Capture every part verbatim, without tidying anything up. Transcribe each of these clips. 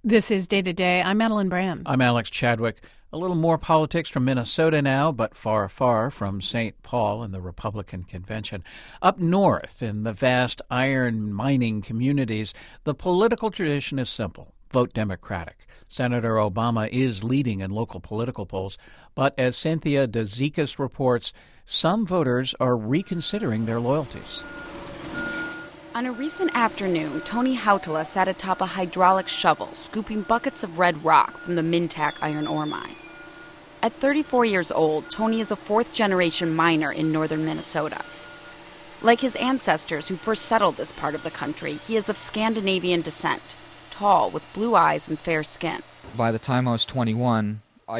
This is Day to Day. I'm Madeline Brand. I'm Alex Chadwick. A little more politics from Minnesota now, but far, far from Saint Paul and the Republican convention. Up north in the vast iron mining communities, the political tradition is simple. Vote Democratic. Senator Obama is leading in local political polls, but as Cynthia Dazikas reports, some voters are reconsidering their loyalties. On a recent afternoon, Tony Hautala sat atop a hydraulic shovel, scooping buckets of red rock from the Mintac iron ore mine. At thirty-four years old, Tony is a fourth-generation miner in northern Minnesota. Like his ancestors who first settled this part of the country, he is of Scandinavian descent, tall, with blue eyes and fair skin. By the time I was twenty-one, I,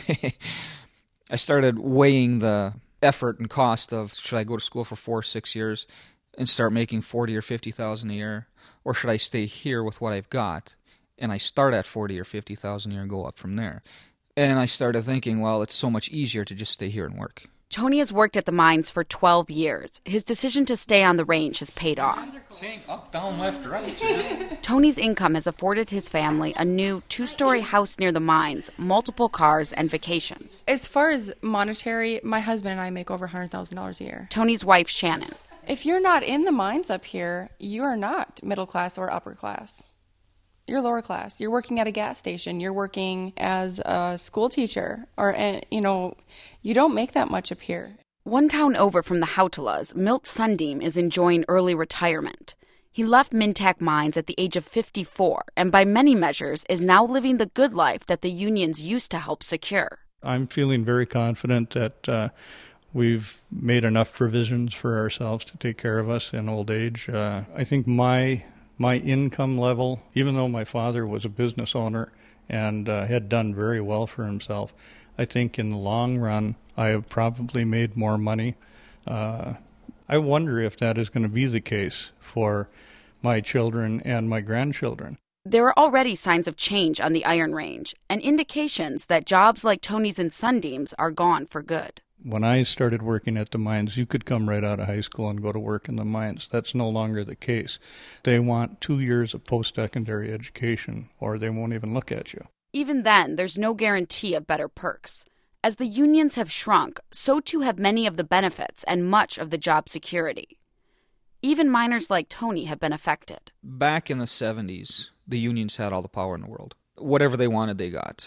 I started weighing the effort and cost of, should I go to school for four or six years and start making forty or fifty thousand a year, or should I stay here with what I've got and I start at forty or fifty thousand a year and go up from there? And I started thinking, well, it's so much easier to just stay here and work. Tony has worked at the mines for twelve years. His decision to stay on the range has paid off. Saying up, down, left, right. Tony's income has afforded his family a new two-story house near the mines, multiple cars, and vacations. As far as monetary, my husband and I make over one hundred thousand dollars a year. Tony's wife, Shannon. If you're not in the mines up here, you are not middle class or upper class. You're lower class. You're working at a gas station. You're working as a school teacher. Or, you know, you don't make that much up here. One town over from the Hautalas, Milt Sundin is enjoying early retirement. He left Mintac Mines at the age of fifty-four and by many measures is now living the good life that the unions used to help secure. I'm feeling very confident that uh, we've made enough provisions for ourselves to take care of us in old age. Uh, I think my my income level, even though my father was a business owner and uh, had done very well for himself, I think in the long run I have probably made more money. Uh, I wonder if that is going to be the case for my children and my grandchildren. There are already signs of change on the Iron Range and indications that jobs like Tony's and Sundin's are gone for good. When I started working at the mines, you could come right out of high school and go to work in the mines. That's no longer the case. They want two years of post-secondary education, or they won't even look at you. Even then, there's no guarantee of better perks. As the unions have shrunk, so too have many of the benefits and much of the job security. Even miners like Tony have been affected. Back in the seventies, the unions had all the power in the world. Whatever they wanted, they got.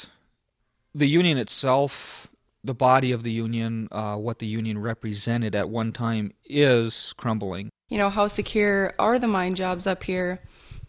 The union itself, the body of the union, uh, what the union represented at one time is crumbling. You know, how secure are the mine jobs up here?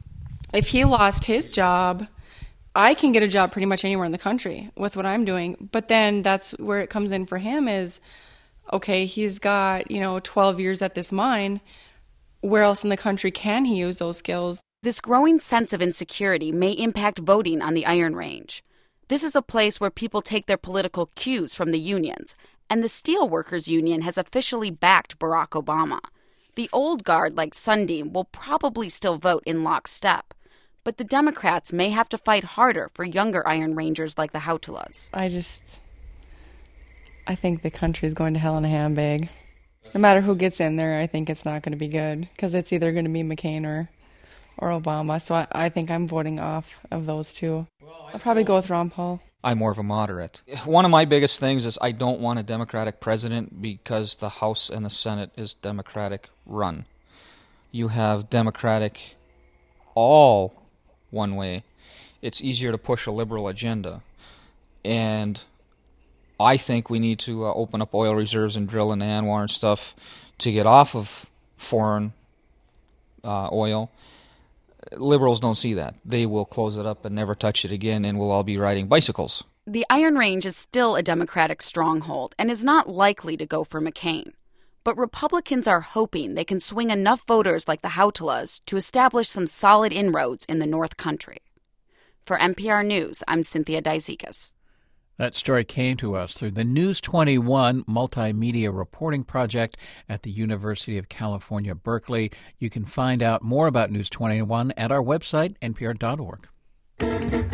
If he lost his job, I can get a job pretty much anywhere in the country with what I'm doing. But then that's where it comes in for him is, okay, he's got, you know, twelve years at this mine. Where else in the country can he use those skills? This growing sense of insecurity may impact voting on the Iron Range. This is a place where people take their political cues from the unions, and the Steelworkers Union has officially backed Barack Obama. The old guard, like Sundin, will probably still vote in lockstep, but the Democrats may have to fight harder for younger Iron Rangers like the Hautalas. I just, I think the country's going to hell in a handbag. No matter who gets in there, I think it's not going to be good, because it's either going to be McCain or, or Obama, so I, I think I'm voting off of those two. I'll probably go with Ron Paul. I'm more of a moderate. One of my biggest things is I don't want a Democratic president because the House and the Senate is Democratic run. You have Democratic all one way. It's easier to push a liberal agenda. And I think we need to uh, open up oil reserves and drill in Anwar and stuff to get off of foreign uh, oil. Liberals don't see that. They will close it up and never touch it again, and we'll all be riding bicycles. The Iron Range is still a Democratic stronghold and is not likely to go for McCain. But Republicans are hoping they can swing enough voters like the Hautalas to establish some solid inroads in the North Country. For N P R News, I'm Cynthia Dazikas. That story came to us through the News twenty-one multimedia reporting project at the University of California, Berkeley. You can find out more about News twenty-one at our website, N P R dot org.